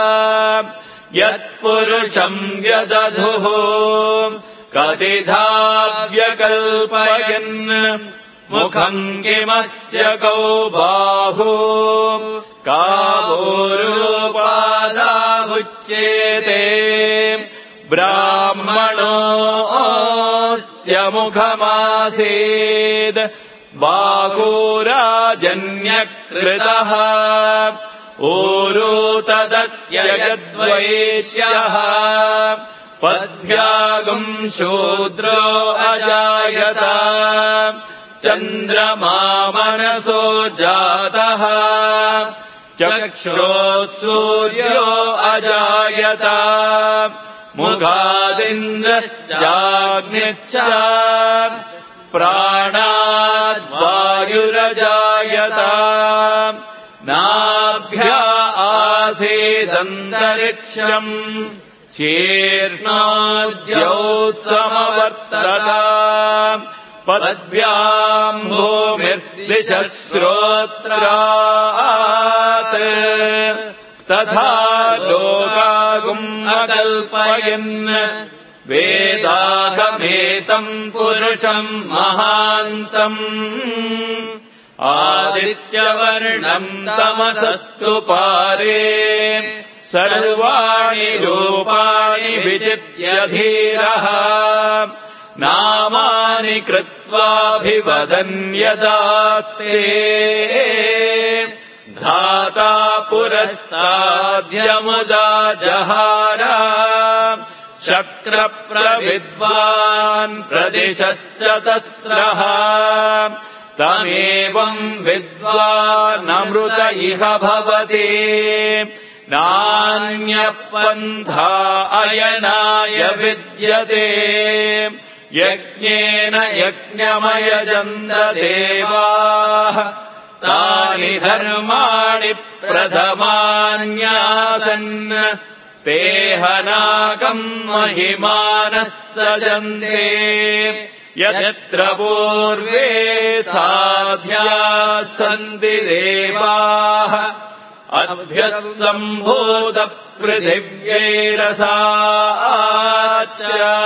यत्पुरुषम् व्यदधुः कतिधा व्यकल्पयन् मुखम् किमस्य कौ बाहु कावोरुपादाहुच्येते ब्राह्मणोऽस्य मुखमासीद् बाहूराजन्यकृतः ऊरू तदस्य यद्वैश्यः पद्भ्यागुम् शूद्रो अजायत चन्द्रमा मनसो जातः चक्षुरोः सूर्यो अजायत मुखादिन्द्रश्चाग्निश्च प्राणाद्वायुरजायत नाभ्या आसीदन्तरिक्षम् शीर्ष्णोद्यौ समवर्तत पद्भ्याम् भूमिर्दिशः श्रोत्रात् तथा लोकागुम् अकल्पयन् वेदागमेतम् पुरुषम् महान्तम् आदित्यवर्णम् तमसस्तु पारे सर्वाणि रूपाणि विचित्य धीरः नामानि कृत्वाभिवदन् यदास्ते धाता पुरस्ताद्यमुदा जहार शक्रप्रविद्वान् प्रदिशश्च तस्रः तमेवम् विद्वानमृत इह भवति नान्यपन्था अयनाय विद्यते यज्ञेन यज्ञमयजन्त देवाः तानि धर्माणि प्रथमान्यासन् तेहनाकम् महिमानः सजन्ते यत्र पूर्वे साध्याः सन्ति देवाः अभ्यः सम्भूतपृथिव्यैरसाच्च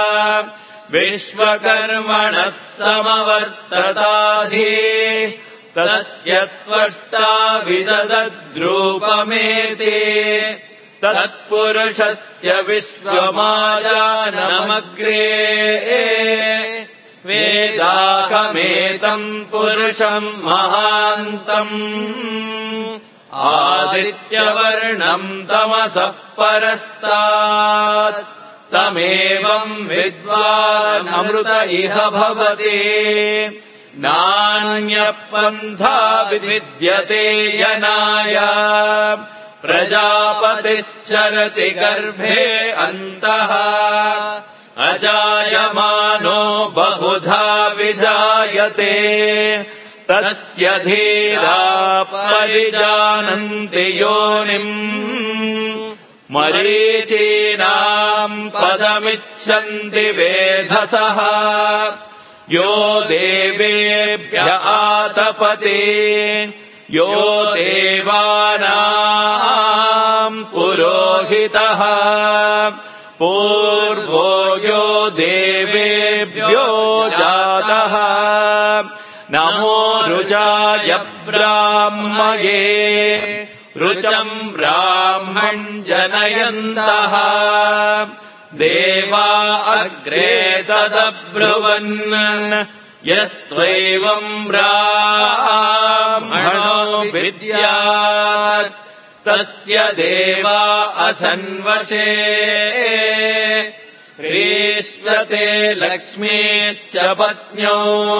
विश्वकर्मणः समवर्तताधि तस्य त्वष्टा विददद्रूपमेते तत्पुरुषस्य विश्वमायानमग्रे वेदाहमेतम् पुरुषम् महान्तम् आदित्यवर्णम् तमसः परस्तात् तमेवम् विद्वानमृत इह भवति नान्यपन्था विद्यते यनाय प्रजापतिश्चरति गर्भे अन्तः अजायमानो बहुधा विजायते तस्य धीरा परिजानन्ति योनिम् मरीचीनाम् पदमिच्छन्ति वेधसः यो देवेभ्य आतपते यो देवानाम् पुरोहितः पूर्वो यो देवेभ्यो जातः नमो रुचाय ब्राह्मये रुचम् ब्राह्मम् जनयन्तः देवा अग्रे तदब्रुवन् यस्त्वैवम् ब्राह्मणो विद्यात् तस्य देवा असन्वशे ह्रीष्वते लक्ष्मीश्च पत्न्यो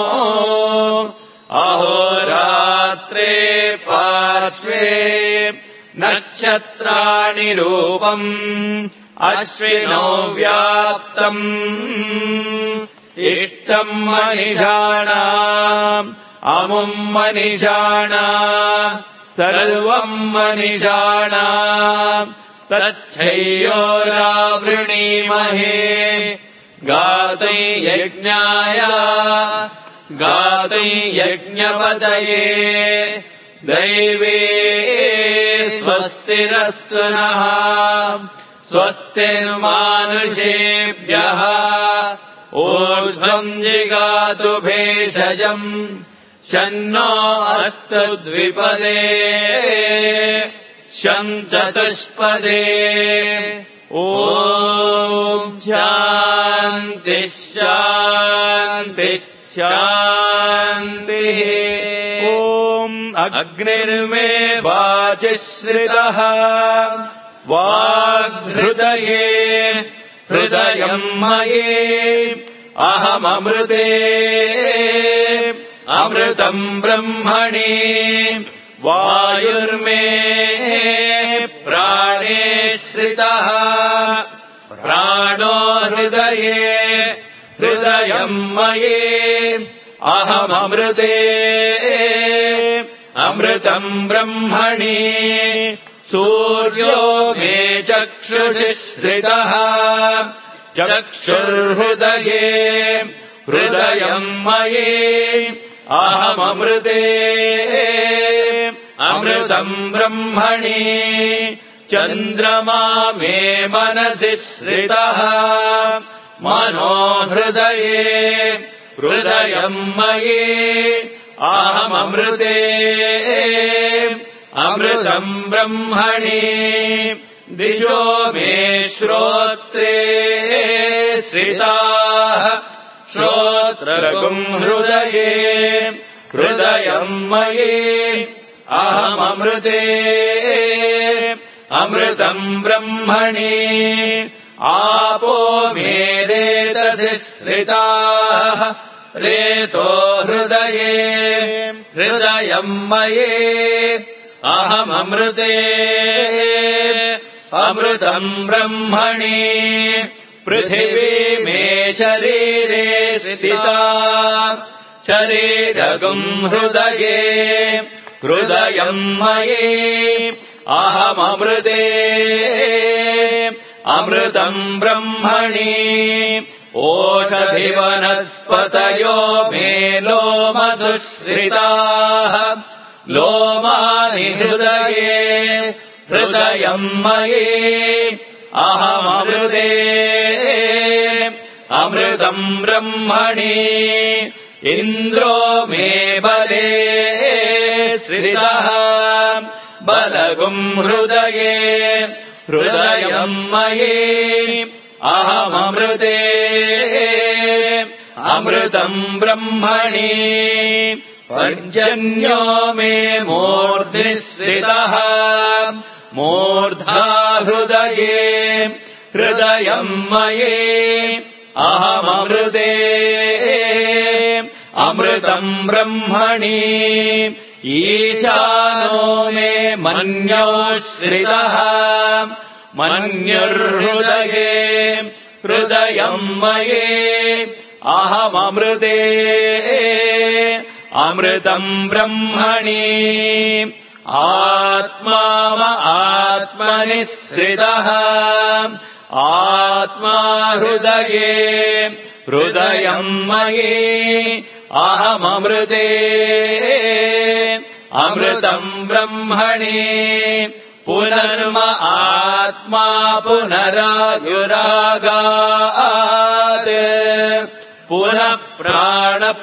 अहोरात्रे पार्श्वे नक्षत्राणि रूपम् अश्विनो व्याप्तम् इष्टम् मनिषाणाम् अमुम् मनिषाणाम् सर्वम् मनिषाणाम् तच्छयोरावृणीमहे गातै यज्ञाय गातै यज्ञपतये दैवे स्वस्तिरस्तु नः स्वस्तिर्मानुषेभ्यः ऊर्ध्वम् जिगातु भेषजम् शन्नो अस्तु द्विपदे शम् चतुष्पदे ॐ शान्तिः शान्तिः शान्तिः ॐ अग्निर्मे वाचिश्रितः वाग्हृदये हृदयम् मये अहममृते अमृतम् ब्रह्मणि वायुर्मे प्राणे श्रितः प्राणो हृदये हृदयम् मये अहममृते अमृतम् ब्रह्मणि सूर्यो मे चक्षुषि श्रितः चक्षुर्हृदये हृदयम् मये अहममृते अमृतम् ब्रह्मणि चन्द्रमा मे मनसि श्रितः मनो हृदये हृदयम् मये अहममृते अमृतम् ब्रह्मणि दिशो मे श्रोत्रे श्रिताः श्रोत्रगुम् हृदये हृदयम् मये अहममृते अमृतम् ब्रह्मणि आपो मे रेतसि श्रिताः रेतो हृदये हृदयम् मये अहममृते अमृतम् ब्रह्मणि पृथिवी मे शरीरे स्थिता शरीरगुम् हृदये हृदयम् मये अहममृते अमृतम् ब्रह्मणि ओषधिवनस्पतयो मे लोमसुश्रिताः लोमानि हृदये हृदयम् मये अहममृते अमृतम् ब्रह्मणि इन्द्रो मे बले श्रितः बलगुम् हृदये हृदयम् मये अहममृते अमृतम् ब्रह्मणि पर्जन्यो मे मूर्ध्नि श्रितः मूर्धा हृदये हृदयम् मये अहममृते अमृतम् ब्रह्मणि ईशानो मे मन्यो श्रितः मन्युर्हृदये हृदयम् मये अहममृते अमृतम् ब्रह्मणि आत्मा आत्मनिःसृतः आत्मा हृदये हृदयम् मयि अहममृते अमृतम् ब्रह्मणि पुनर्म आत्मा पुनरायुरागात् पुनः प्राणः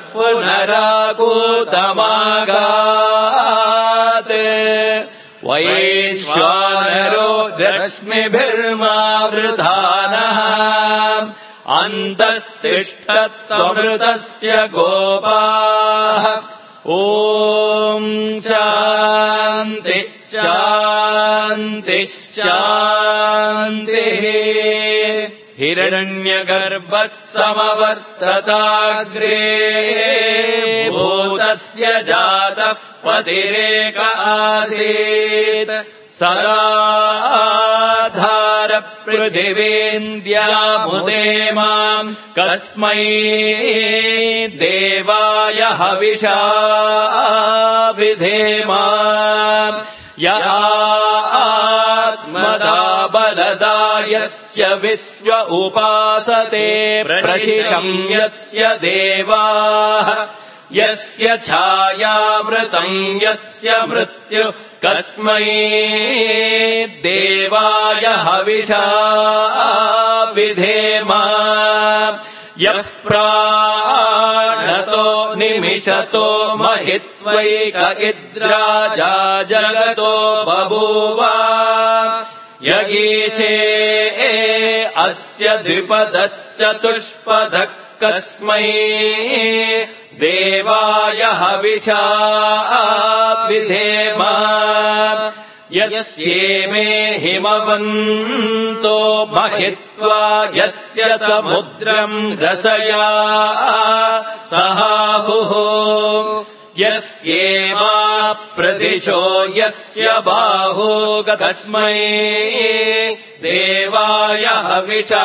पुनराकूतमागात् वैश्वानरो रश्मिभिर्मावृधानः अन्तस्तिष्ठत्वमृतस्य गोपाः ॐ शान्तिः शान्तिः शान्तिः हिरण्यगर्भः समवर्तताग्रे भूतस्य जातः पतिरेक आसीत् सदाधार पृथिवीन्द्यामुदे माम् कस्मै देवाय हविषा विधेमा य आत्मदा बलदा यस्य विश्व उपासते प्रशिषम् यस्य देवाः यस्य छायामृतम् यस्य मृत्युः कस्मै देवाय हविषा विधेमा यः प्राणतो निमिषतो महित्वैक इद्राजा जगतो बभूव यगीचे अस्य द्विपदश्चतुष्पदः कस्मै देवाय हविषा विधेमा यस्येमे हिमवन्तो महित्वा यस्य समुद्रम् रसया सहाहुः यस्येमा प्रदिशो यस्य बाहो कस्मै देवाय हविषा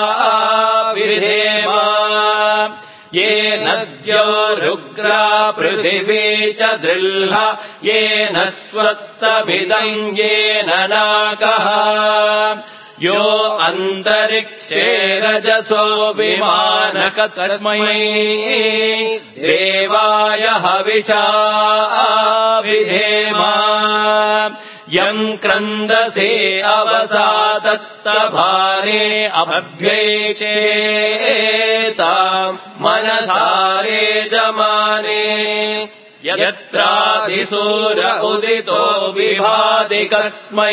विधेमा ये नद्यो रुग्रा पृथिवी च दृह्ला येन स्वस्तमिदम् येन नाकः यो अन्तरिक्षे रजसो विमानः कस्मै देवाय हविषा विधेमा यम् क्रन्दसे अवसातस्तभारे अभ्यैषेताम् मनसारे जमाने यत्रादिसूर उदितो विभाति कस्मै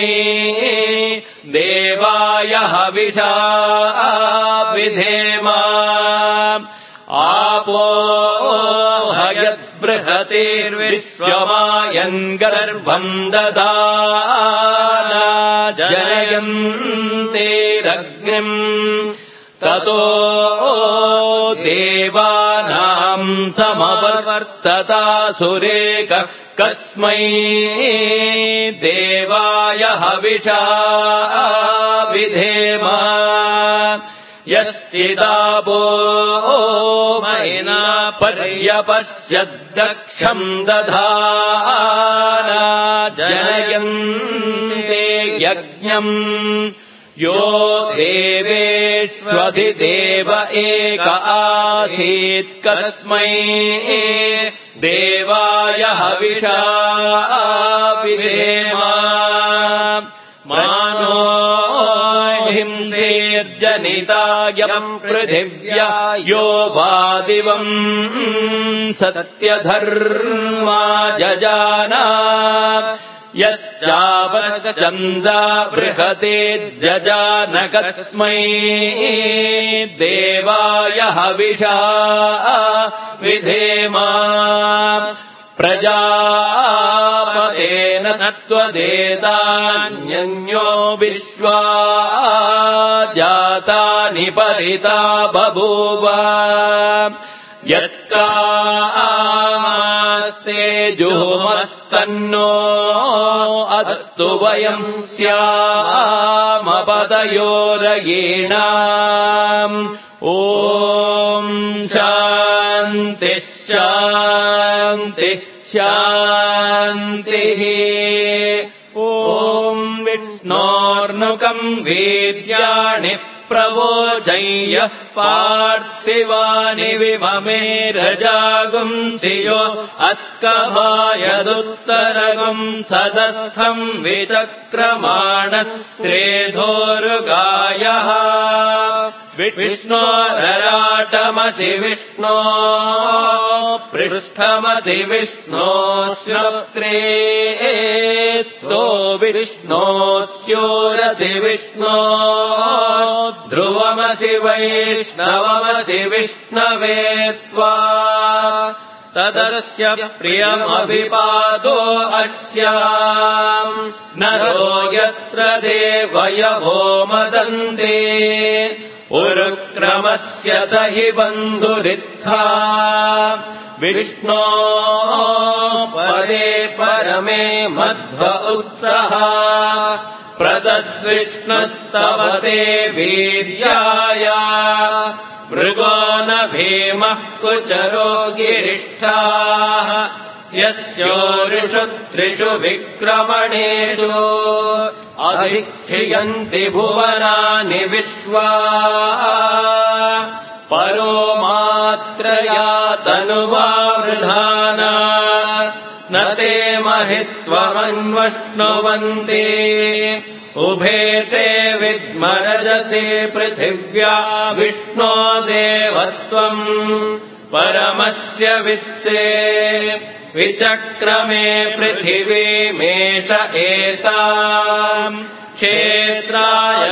देवाय हविषा विधेमा आपो हयद्बृहतिर्विश्वमायन् गर्भम् दधाना जनयन्तेरग्निम् ततो देवानाम् समवर्ततासुरेकः कस्मै देवाय हविषा विधेमा यश्चिदापो महिना पर्यपश्यद्दक्षम् दधाना जनयन्ते यज्ञम् यो देवेष्वधिदेव एक आसीत् कस्मै देवाय हविषा विधेमा मानो हिंसेर्जनितायम् पृथिव्या यो वादिवम् सत्यधर्मा जजाना यश्चापश्चन्दा बृहते जजान कस्मै देवाय हविषा विधेमा प्रजापतेन त्वदेतान्यन्यो विश्वा जातानि परिता बभूव यत्कास्ते जुहुमस्तन्नो अस्तु वयम् स्यामपदयोरयीणाम् ॐ शान्तिः शान्तिः शान्तिः एकम् वीर्याणि प्रवोचय्य पार्थिवानि विममे रजागुंसियो अस्कभायदुत्तरगुम् सदस्थम् विचक्रमाणस्त्रेधोरुगायः विष्णोरराटमसि विष्णो पृष्ठमसि विष्णो श्रोत्रे स्तो विष्णोस्योरसि विष्णो ध्रुवमसि वैष्णवमसि विष्णवे त्वा तदस्य प्रियमभिपादो अस्याम् नरो यत्र देवयवो मदन्ते उरुक्रमस्य स हि बन्धुरित्था विष्णो पदे परमे मध्व उत्सः प्रदद्विष्णस्तव ते वीर्याय मृगो न भीमः कुचरो गिरिष्ठाः यस्योरिषु त्रिषु विक्रमणेषु अधिष्ठियन्ति भुवनानि विश्वा परो मात्रया तनुवावृधाना न ते महित्वमन्वष्णुवन्ति उभे ते विद्मरजसे पृथिव्या विष्णो देवत्वम् परमस्य वित्से विचक्रमे पृथिवीमेष एताम् क्षेत्राय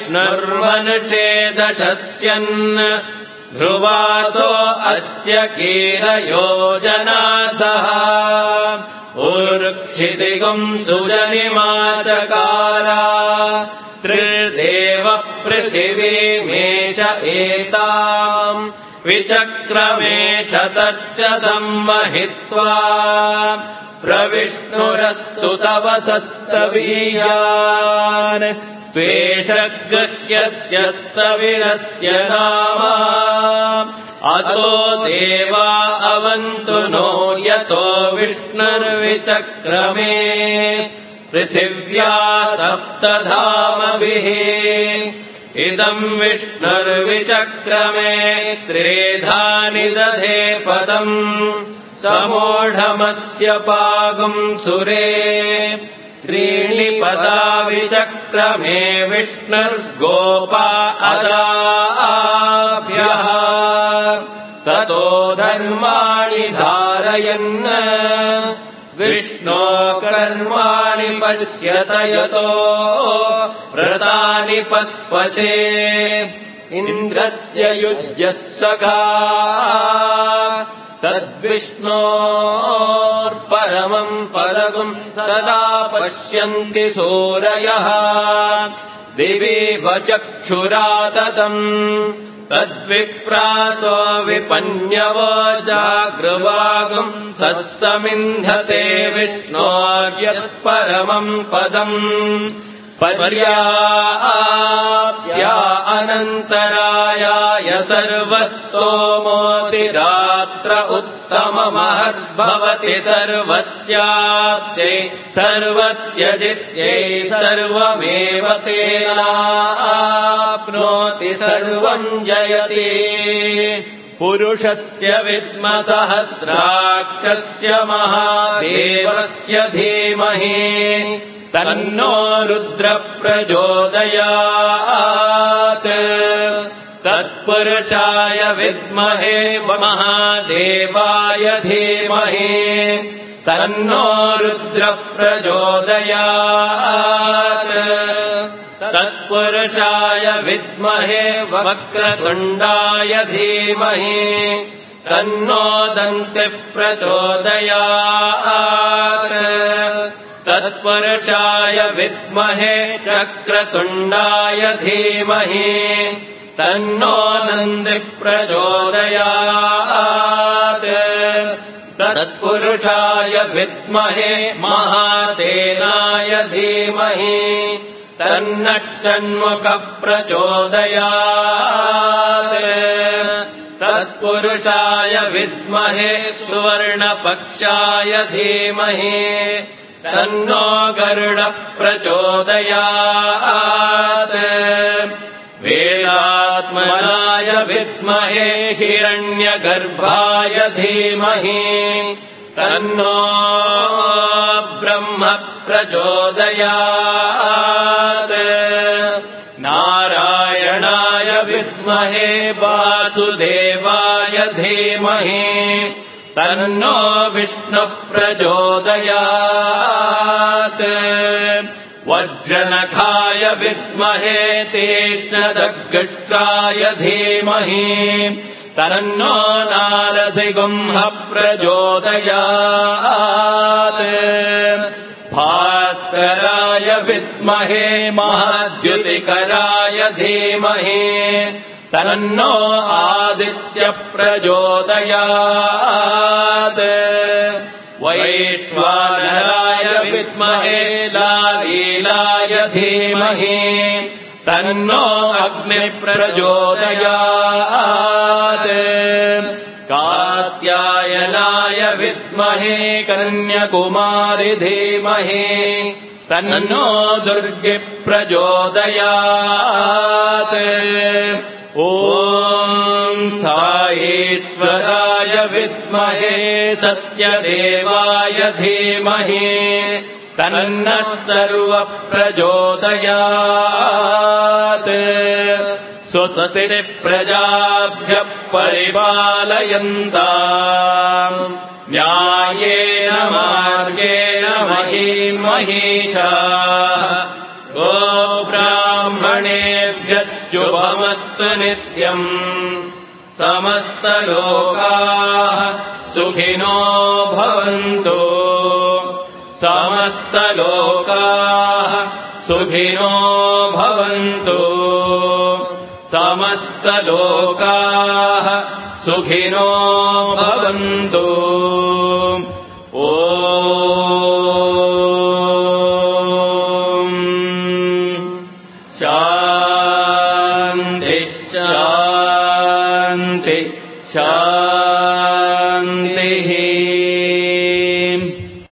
विष्णुर्मनुषेदशस्यन् ध्रुवासो अस्य कीरयोजनासः ऊर्क्षितिगुम् सुजनिमाचकारा त्रिर्देवः पृथिवीमेष एताम् विचक्रमे शतच्च संवहित्वा प्रविष्णुरस्तु तव सत्तवीयान् त्वेषगृह्यस्य स्तविरस्य नाम अतो देवा अवन्तु नो यतो विष्णुर्विचक्रमे पृथिव्या सप्तधामभिः इदम् विष्णुर्विचक्रमे त्रेधानि दधे पदम् समूढमस्य पागुम् सुरे त्रीणि पदा विचक्रमे विष्णुर्गोपा अदाभ्यः ततो धर्माणि धारयन् विष्णो कर्माणि पश्यत यतो व्रतानि पस्पचे इन्द्रस्य युज्यः सखा तद्विष्णोर्परमम् पदगुम् सदा पश्यन्ति सूरयः दिवीव चक्षुराततम् तद्विप्रासो विपन्यवो जागृवागुम् सस्समिन्धते विष्णोर्यत्परमम् पदम् पर्याप्या अनन्तरायाय सर्वस्तोमोतिरात्र उत्तममहद्भवति सर्वस्याप्त्यै सर्वस्य जित्यै सर्वमेव तेनाप्नोति सर्वम् जयति पुरुषस्य विद्मसहस्राक्षस्य महादेवस्य धीमहि तन्नो रुद्रः प्रचोदयात् तत्पुरुषाय विद्महे महादेवाय धीमहि तन्नो रुद्रः प्रचोदयात् तत्पुरुषाय विद्महे वक्रतुण्डाय धीमहि तन्नो दन्तिः प्रचोदयात् तत्पुरुषाय विद्महे चक्रतुण्डाय धीमहि तन्नो नन्दिः प्रचोदयात् तत्पुरुषाय विद्महे महासेनाय धीमहि तन्नः षण्मुखः प्रचोदयात् तत्पुरुषाय विद्महे सुवर्णपक्षाय धीमहि तन्नो गरुडः प्रचोदयात् वेदात्मनाय विद्महे हिरण्यगर्भाय धीमहि तन्नो ब्रह्म प्रचोदयात् नारायणाय विद्महे वासुदेवाय धीमहि तन्नो विष्णुः प्रचोदयात् वज्रनखाय विद्महे तीक्ष्णदग्गष्ट्राय धीमहि तन्नो नारसिंहः प्रचोदयात् भास्कराय विद्महे महाद्युतिकराय धीमहि तन्नो आदित्यः प्रचोदयात् वैश्वानराय विद्महे लालीलाय धीमहि तन्नो अग्निः प्रचोदयात् कात्यायनाय विद्महे कन्याकुमारी धीमहि तन्नो दुर्गे प्रचोदयात् ॐ साईश्वराय विद्महे सत्यदेवाय धीमहि तन्नः सर्वः प्रचोदयात् स्वस्ति प्रजाभ्यः परिपालयन्ताम् न्यायेन मार्गेण महीं महिषाः गोब्राह्मणेभ्यः शुभमस्तु नित्यम् समस्तलोकाः सुखिनो भवन्तु समस्तलोकाः सुखिनो भवन्तु समस्तलोकाः सुखिनो भवन्तु ॐ शान्ति शान्ति शान्तिः